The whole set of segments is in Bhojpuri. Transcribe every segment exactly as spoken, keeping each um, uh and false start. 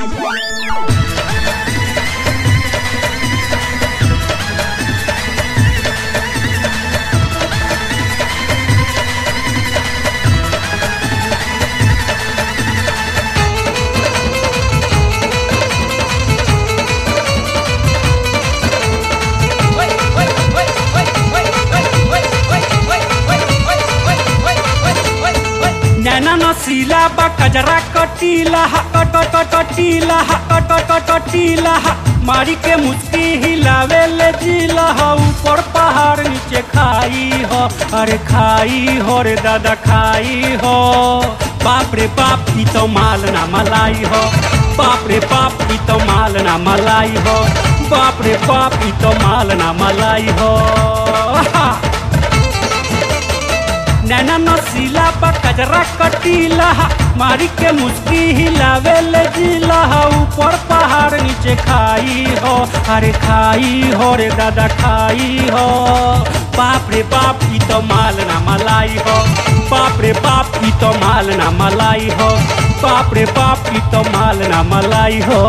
नसीला बा कजरा कटीला कट कट कटीला कट कट कटीला मारी के मुस्की हिलावे ले जिला ऊपर पहाड़ नीचे खाई हो अरे खाई हो रे दादा खाई हो बाप रे बाप की तो माल ना मलाई हो बाप रे बाप की तो माल ना मलाई हो बाप रे बाप की तो माल ना मलाई हो नैना नसीला बा कजरा कटीला मारी के मुस्की हिलावे ले जिला ऊपर पहाड़ नीचे खाई हो अरे खाई हो रे दादा खाई हो बाप रे बाप की तो माल ना मलाई हो बाप रे बाप की तो माल ना मलाई हो बाप रे बाप की तो माल ना मलाई हो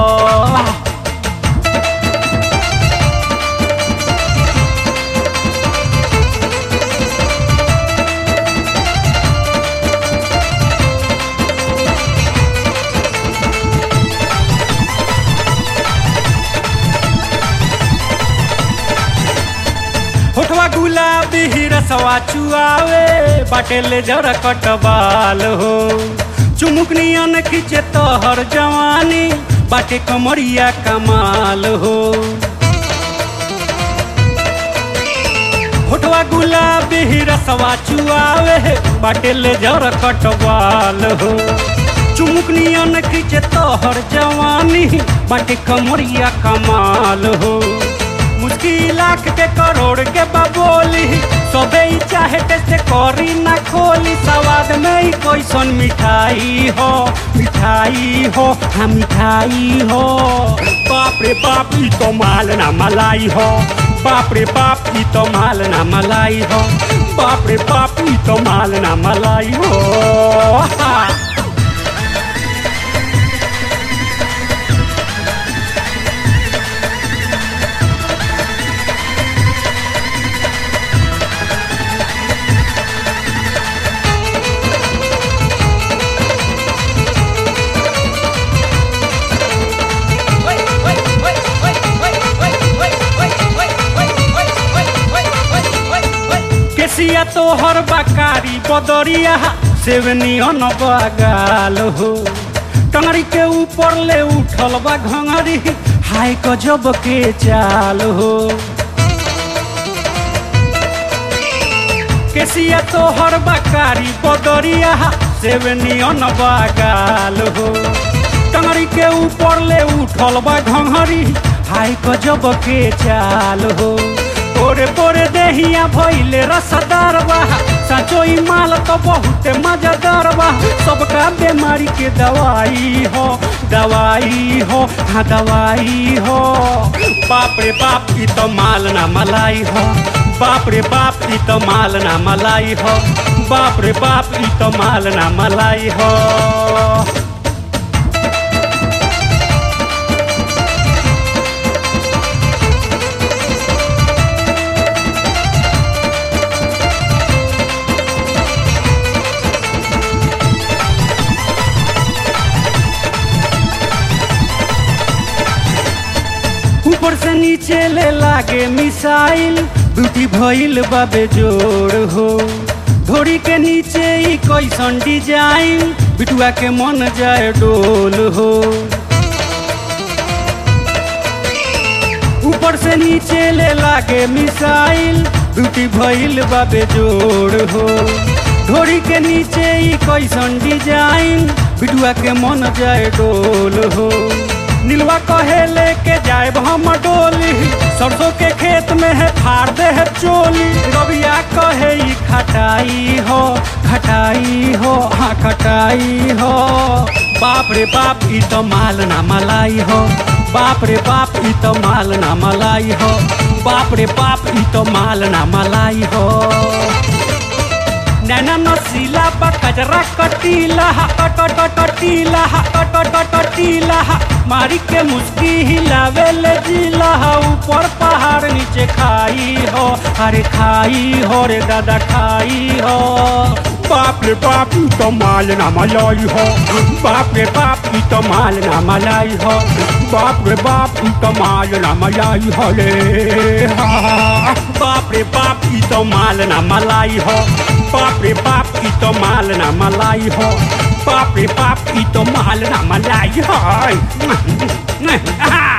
होठवा गुलाबी रसवा चुआवे बाटे ले जरा कटबाल हो चुमुक नियन खींचे तोहर जवानी बाटे कमरिया कमाल हो होठवा गुलाबी रसवा चुआवे बाटे ले जरा कटबाल हो चुमुक नियन खींचे तोहर जवानी बाटे कमरिया कमाल हो मुश्किल लाख के करोड़ के बबोली सबे चाहे से करी ना खोली स्वाद में ही कैसन मिठाई हो मिठाई हो हाँ मिठाई हो बाप रे बाप की तो माल ना मलाई हो बाप रे बाप की तो माल ना मलाई हो बाप रे बाप की तो माल ना मलाई हो केसिया तोहर बकारी बदरिया सेवनियन बगाल हो टंगड़ी के ऊपर ले उठल बा घंगरी हाय गजब के चाल हो केसिया तोहर बकारी बदरिया सेवनियन बगाल हो टंगड़ी के ऊपर ले उठल बा घंगरी हाय गजब के चाल हो पोरे पोरे देहिया भइले रसदार बा सचो ई माल तो बहुत मजेदार बा सबका बीमारी के दवाई हो दवाई हो हाँ दवाई हो बाप रे बाप की तो माल ना मलाई हो बाप रे बाप की तो माल ना मलाई हो बाप रे बाप की तो माल ना मलाई हो ऊपर से नीचे ले लागे मिसाइल ब्यूटी भइल बाबे जोड़ हो धोरी के नीचे ही कैसन डिजाइन बिटुआ के मन जाए डोल हो ऊपर से नीचे ले लागे मिसाइल ब्यूटी भइल बाबे जोड़ हो धोरी के नीचे ही कैसन डिजाइन बिटुआ के मन जाए डोल हो नीलवा कहे लेके जाए हम डोली सरसों के खेत में है फाड़ दे है चोली रबिया कहे ई खटाई हो खटाई हो हाँ खटाई हो बाप रे बाप ई तो माल ना मलाई हो बाप रे बाप ई तो माल ना मलाई हो बाप रे बाप ई तो माल ना मलाई हो नैना नसीला बा कजरा कटीला कट कट कटीला कट कट कटीला मारी के मुस्की हिलावे ले जिला ऊपर पहाड़ नीचे खाई हो अरे खाई हो रे दादा खाई हो बाप रे बाप ई तो माल ना मलाई हो बाप रे बाप ई तो माल ना मलाई हो बाप रे बाप ई तो माल ना मलाई हो ले बाप रे बाप ई तो माल ना मलाई हो बाप रे बाप ई तो माल ना मलाई हो बाप रे बाप ई तो माल ना मलाई हो